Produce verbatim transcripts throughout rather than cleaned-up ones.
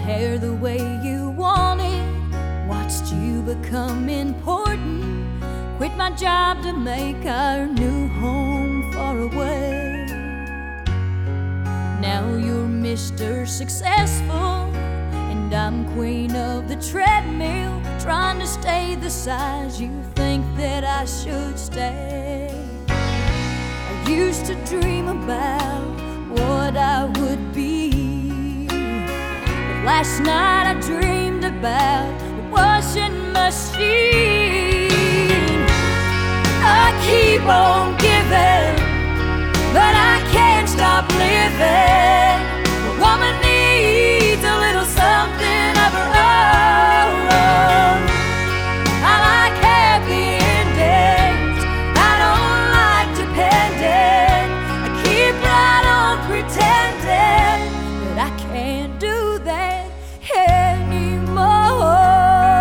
hair the way you want it, watched you become important, quit my job to make our new home far away. Now you're Mister Successful and I'm queen of the treadmill, trying to stay the size you think that I should stay. I used to dream about what I would be, but last night I dreamed about the washing machine. I keep on giving, but I can't stop living. A woman needs a little something of her own. I like happy endings, I don't like depending. I keep right on pretending, but I can't do that anymore.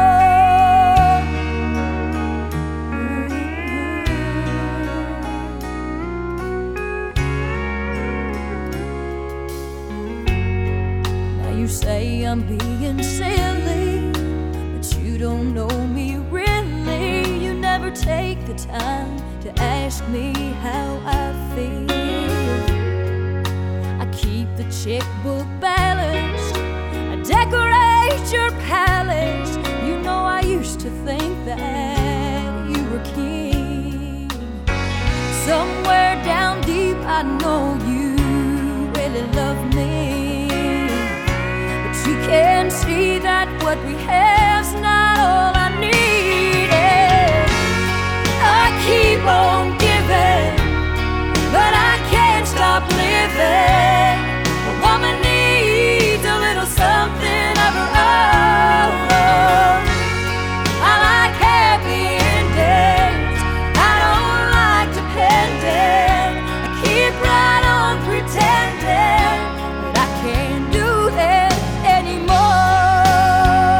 You say I'm being silly, but you don't know me really. You never take the time to ask me how I feel. I keep the checkbook balanced, I decorate your palace. You know I used to think that you were king. Somewhere down deep I know you really love me. You can see that what we have's not all I needed. I keep on giving, but I can't stop living. A woman needs a little something of her own. I like happy endings, I don't like depending. I keep right on pretending, but I can't do that anymore.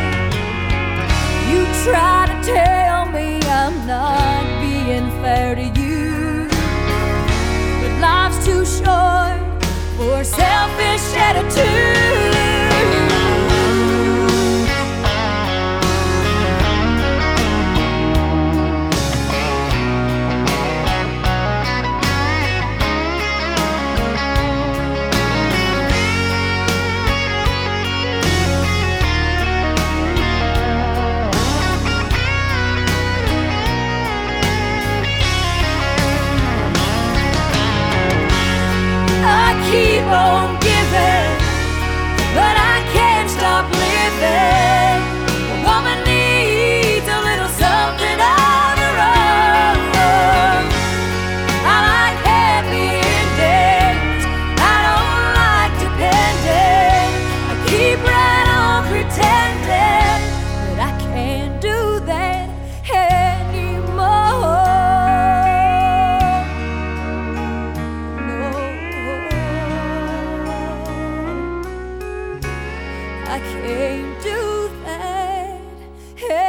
You try to tell me I'm not being fair to you, but life's too short for a selfish attitude. Keep on giving, but I can't stop living. A woman needs a little something of her own. I like happy endings, I don't like depending. I keep right on pretending, but I can't do that anymore. I can't do that.